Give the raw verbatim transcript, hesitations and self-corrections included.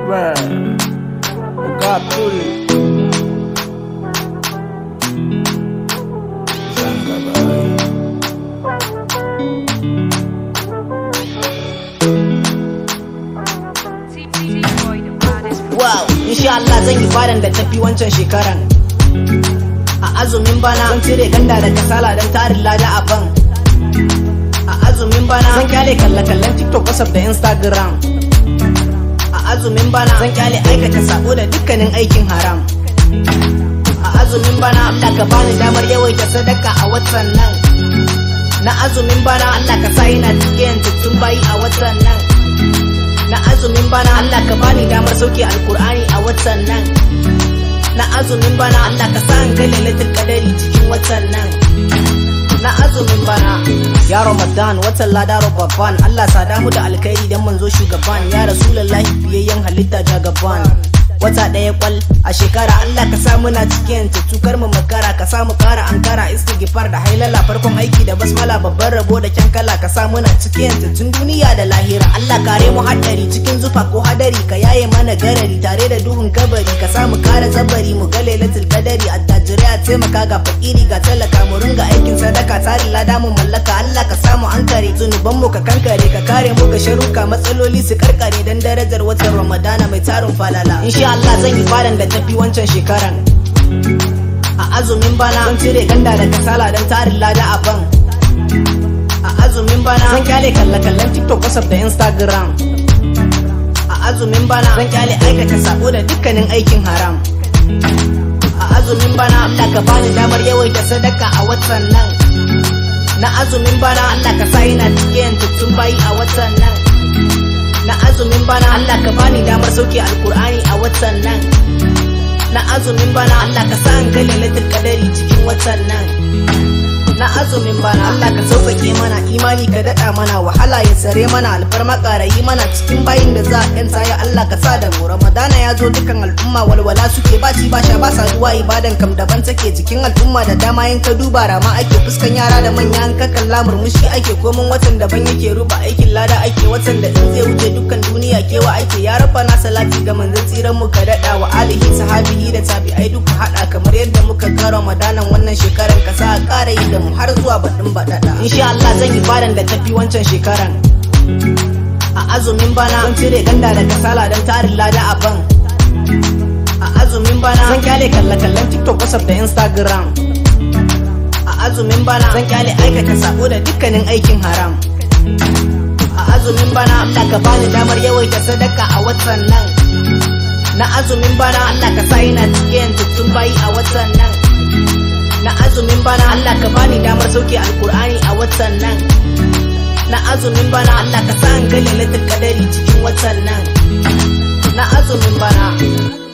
Bruh, God put it. Wow, insha Allah zan yi fadan da tafi wancan shekaran. A azumin bana zan cire ganda da kasala don tarin lada a ban. A azumin bana zan kyale kalle-kallen TikTok, WhatsApp da Instagram. A azumin bana zan kyale aikata sabo da dukkanin aikin haram. A azumin bana Allah ka bani damar yawaita sadaka a watan nan. Na azumin bana Allah ka sa ina cikin tattun bayi a watan nan. Na azumin bana Allah ka bani damar sauke alkur'ani a watan nan. Na azumin bana Allah ka sa in ga lailatul qadari cikin watan nan. Na azumin bana ya Ramadan watan ladaro babban, Allah sada mu da alkhairi dan manzo shugaban, ya rasulullahi fiyayyen halitta jagaban. Wata ɗaya kwal a shekara Allah ka sa muna cikin tattukar mu makara, ka sa mu kara ankara istighfar da hailala, farkon aiki da basmala, babban rabo da kyan kala, ka sa muna cikin tattun duniya da lahira. Allah kare mu haddari cikin zufa ko hadari, ka yaye mana garari tare da duhun kabari, ka sa mu kara zabari mu ga lailatul qadari. Attajirai a taimaka ga fakiri ga talaka, mu ringa aikin sadaka tarin lada mu mallaka. Allah ka samu ankare zunuban mu ka kankare, ka kare mu ga sharuka matsaloli su karkare dan darajar watan Ramadana mai tarin falala. Insha Allah zan yi fadan da tafi wancan shekaran. A azumin bana zan cire ganda da kasala don tarin lada a ban. A azumin bana zan kyale kalle-kallen TikTok, WhatsApp da Instagram. A azumin bana zan kyale aikata sabo da dukkanin aikin haram. A azumin bana Allah ka bani damar yawaita sadaka a watan nan. Na azumin bana Allah ka sa ina cikin tattun bayi a watan nan. Na azumin bana Allah ka bani damar sauke alkur'ani a watan nan. Na azumin bana Allah ka sa in ga lailatul qadari cikin watan nan. Na azumin bana Allah ka sauƙaƙe mana, imani ka daɗa mana, wahala ya tsare mana, alfarma ƙarayi mana cikin bayin da za a yanta, ya Allah ka sa da mu. Ramadana ya zo dukan al'umma walwala suke, ba ci ba sha ba saduwa, ibadan kam daban take jikin al'umma da dama. Yin ka duba rama ake, fuskan yara da manya an ka kalla murmushi ake, komin watan daban yake, ruba aikin lada ake, watan da in zai wuce dukkan duniya kewa ake. Ya rafa na salati ga manzon tsiran mu ka daɗa, wa alihi sahabihi da tabi'ai duka haɗa, kamar yadda muka ga Ramadanan wannan shekaran, ka sa a ƙara yi da mu har zuwa baɗin baɗaɗa. Insha Allah zan yi fadan da tafi wancan shekaran. A azumin bana zan cire ganda da kasala don tarin lada a ban. A azumin bana zan kyale kalle-kallen TikTok, WhatsApp da Instagram. A azumin bana zan kyale aikata sabo da dukkanin aikin haram. A azumin bana Allah ka bani damar yawaita sadaka a watan nan. Na azumin bana Allah ka sa ina cikin tattun bayi a watan nan. Na azumin bana Allah ka bani damar sauke alkur'ani a watan nan. Na azumin bana Allah ka sa in ga lailatul qadari cikin watan nan. Na azumin bana